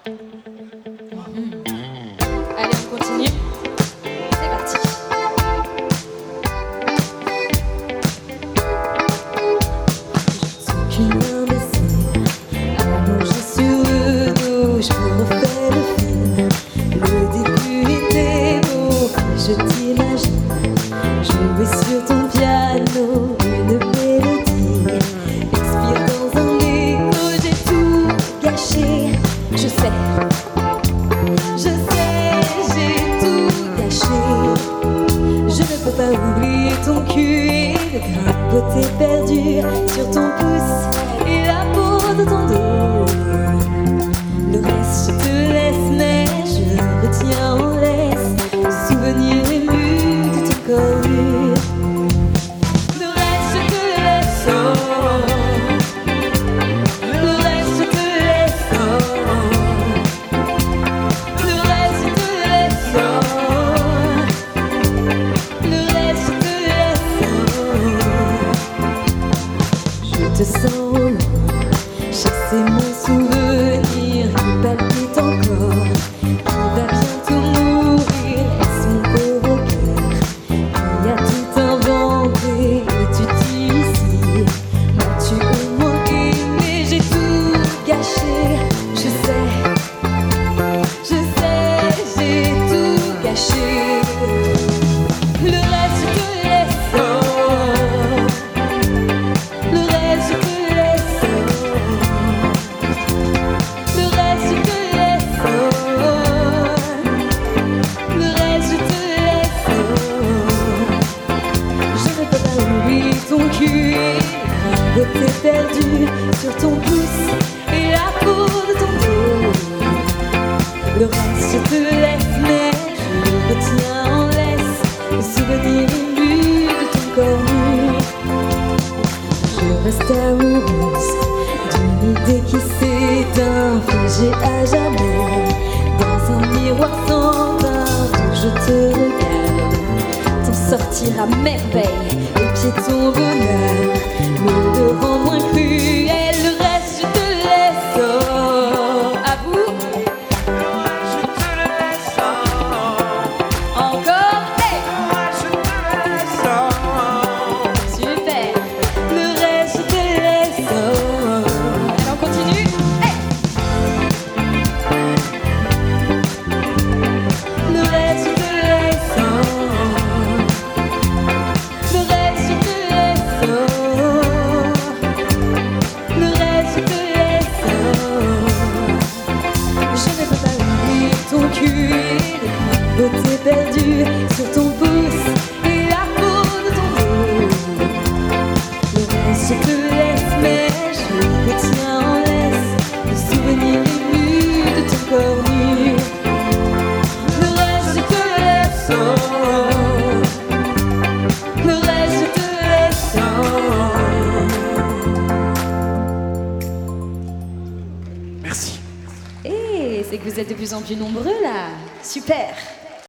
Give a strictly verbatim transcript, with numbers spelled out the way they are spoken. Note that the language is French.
Mmh. Allez, on continue. C'est parti. Je suis qu'une imbécile, allongée sur le dos, je me refais le film. Le début était beau, je t'imagine jouer sur ton piano une mélodie. Expire dans un écho, j'ai tout gâché. Je sais, je sais, j'ai tout gâché. Je ne peux pas oublier ton cul et le grain de beauté perdu sur ton pouce et la peau de ton dos. Le reste je te laisse, mais je retiens en laisse le souvenir ému de ton corps nu. Le reste je te laisse, oh. Le reste je te laisse, oh. Le reste je te laisse, oh. Le reste je te laisse, oh. Je te sens au loin, chasser mon souvenir qui palpite encore, qui va bientôt mourir. Est-ce mon pauvre cœur qui a tout inventé? Es-tu ici? M'as-tu au moins aimé? J'ai tout gâché, je sais, je sais, j'ai tout gâché. Le reste je te laisse, oh. Le reste je te laisse, oh. Le reste je te laisse, oh. Le reste je te laisse, oh. Je ne peux pas oublier ton cul et la beauté perdue sur ton pouce et la peau de ton dos. Le reste je te laisse, mais je retiens en laisse le souvenir ému de ton corps nu. Je reste amoureuse d'une idée qui s'éteint, figée à jamais dans un miroir sans teinte où je te regarde. T'en sortir à merveille, épier ton bonheur, me le rend moins cruel. Le reste je te laisse, oh. À vous. Je te laisse, oh. Encore. Hey. Je te laisse, oh. Super. Le reste je te laisse, oh. Allez, on continue. Hey. Le reste je te laisse, oh. Le reste je te laisse, oh. Le reste je te laisse, oh. Je ne peux pas oublier ton cul et le grain de beauté perdu sur ton pouce et la peau de ton dos. Le reste je te laisse, mais je retiens en laisse le souvenir ému de ton corps nu. Le reste je te laisse, oh. Le reste je te laisse, oh. Merci. Eh, c'est que vous êtes de plus en plus nombreux là. Super.